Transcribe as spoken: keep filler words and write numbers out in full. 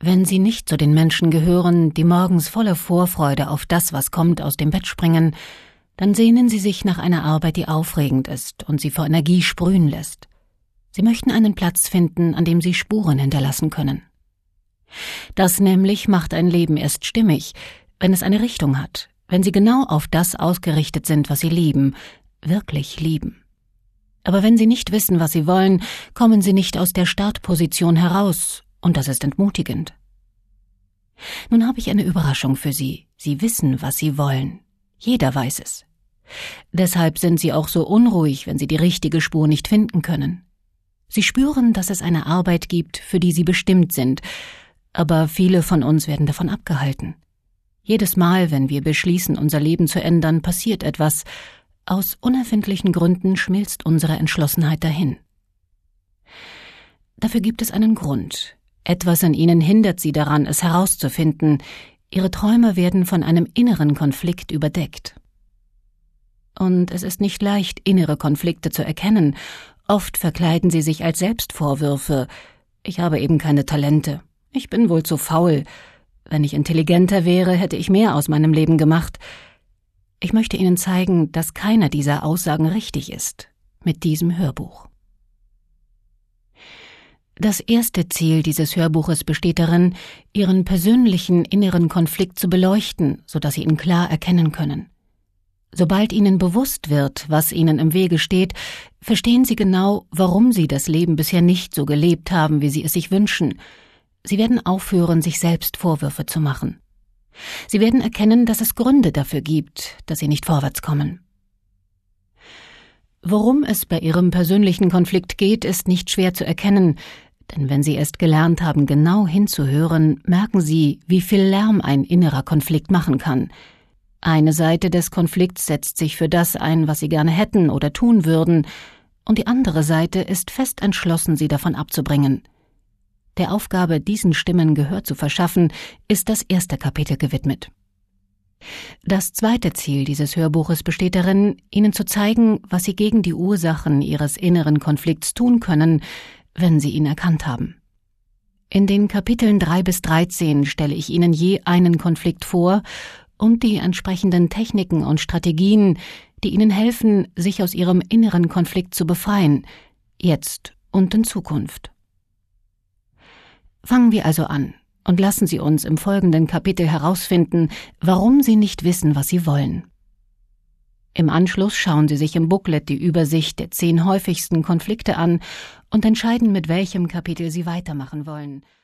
Wenn Sie nicht zu den Menschen gehören, die morgens voller Vorfreude auf das, was kommt, aus dem Bett springen, dann sehnen Sie sich nach einer Arbeit, die aufregend ist und Sie vor Energie sprühen lässt. Sie möchten einen Platz finden, an dem Sie Spuren hinterlassen können. Das nämlich macht ein Leben erst stimmig, wenn es eine Richtung hat, wenn Sie genau auf das ausgerichtet sind, was Sie lieben, wirklich lieben. Aber wenn Sie nicht wissen, was Sie wollen, kommen Sie nicht aus der Startposition heraus, und das ist entmutigend. Nun habe ich eine Überraschung für Sie. Sie wissen, was Sie wollen. Jeder weiß es. Deshalb sind Sie auch so unruhig, wenn Sie die richtige Spur nicht finden können. Sie spüren, dass es eine Arbeit gibt, für die Sie bestimmt sind, aber viele von uns werden davon abgehalten. Jedes Mal, wenn wir beschließen, unser Leben zu ändern, passiert etwas. Aus unerfindlichen Gründen schmilzt unsere Entschlossenheit dahin. Dafür gibt es einen Grund. Etwas in ihnen hindert sie daran, es herauszufinden. Ihre Träume werden von einem inneren Konflikt überdeckt. Und es ist nicht leicht, innere Konflikte zu erkennen. Oft verkleiden sie sich als Selbstvorwürfe. Ich habe eben keine Talente. Ich bin wohl zu faul. Wenn ich intelligenter wäre, hätte ich mehr aus meinem Leben gemacht. Ich möchte Ihnen zeigen, dass keiner dieser Aussagen richtig ist. Mit diesem Hörbuch. Das erste Ziel dieses Hörbuches besteht darin, Ihren persönlichen inneren Konflikt zu beleuchten, sodass Sie ihn klar erkennen können. Sobald Ihnen bewusst wird, was Ihnen im Wege steht, verstehen Sie genau, warum Sie das Leben bisher nicht so gelebt haben, wie Sie es sich wünschen. Sie werden aufhören, sich selbst Vorwürfe zu machen. Sie werden erkennen, dass es Gründe dafür gibt, dass Sie nicht vorwärts kommen. Worum es bei Ihrem persönlichen Konflikt geht, ist nicht schwer zu erkennen, denn wenn Sie erst gelernt haben, genau hinzuhören, merken Sie, wie viel Lärm ein innerer Konflikt machen kann. Eine Seite des Konflikts setzt sich für das ein, was Sie gerne hätten oder tun würden, und die andere Seite ist fest entschlossen, Sie davon abzubringen. Der Aufgabe, diesen Stimmen Gehör zu verschaffen, ist das erste Kapitel gewidmet. Das zweite Ziel dieses Hörbuches besteht darin, Ihnen zu zeigen, was Sie gegen die Ursachen Ihres inneren Konflikts tun können, wenn Sie ihn erkannt haben. In den Kapiteln drei bis dreizehn stelle ich Ihnen je einen Konflikt vor und die entsprechenden Techniken und Strategien, die Ihnen helfen, sich aus Ihrem inneren Konflikt zu befreien, jetzt und in Zukunft. Fangen wir also an und lassen Sie uns im folgenden Kapitel herausfinden, warum Sie nicht wissen, was Sie wollen. Im Anschluss schauen Sie sich im Booklet die Übersicht der zehn häufigsten Konflikte an und entscheiden, mit welchem Kapitel Sie weitermachen wollen.